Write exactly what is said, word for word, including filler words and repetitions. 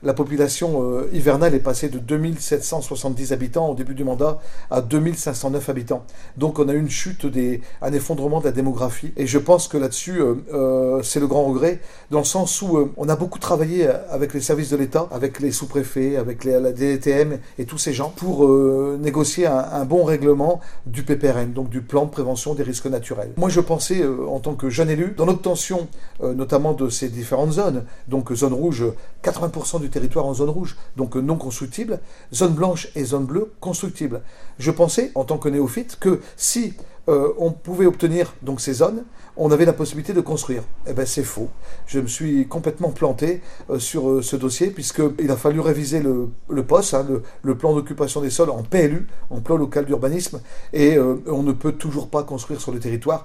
la population euh, hivernale est passée de deux mille sept cent soixante-dix habitants au début du mandat à deux mille cinq cent neuf habitants. Donc on a eu une chute, des, un effondrement de la démographie. Et je pense que là-dessus, euh, euh, c'est le grand regret, dans le sens où euh, on a beaucoup travaillé avec les services de l'État, avec les sous-préfets, avec les, la D T M et tous ces gens, pour euh, négocier un, un bon règlement du P P R N, donc du plan de prévention des risques naturels. Moi je pensais, euh, en tant que jeune élu, dans l'obtention euh, notamment de ces différentes zones, donc zone rouge, quatre-vingts pour cent du territoire en zone rouge, donc non constructible, zone blanche et zone bleue constructible. Je pensais, en tant que néophyte, que si euh, on pouvait obtenir donc ces zones, on avait la possibilité de construire. Eh bien c'est faux. Je me suis complètement planté euh, sur euh, ce dossier, puisqu'il a fallu réviser le, le P O S, hein, le, le plan d'occupation des sols en P L U, en plan local d'urbanisme, et euh, on ne peut toujours pas construire sur le territoire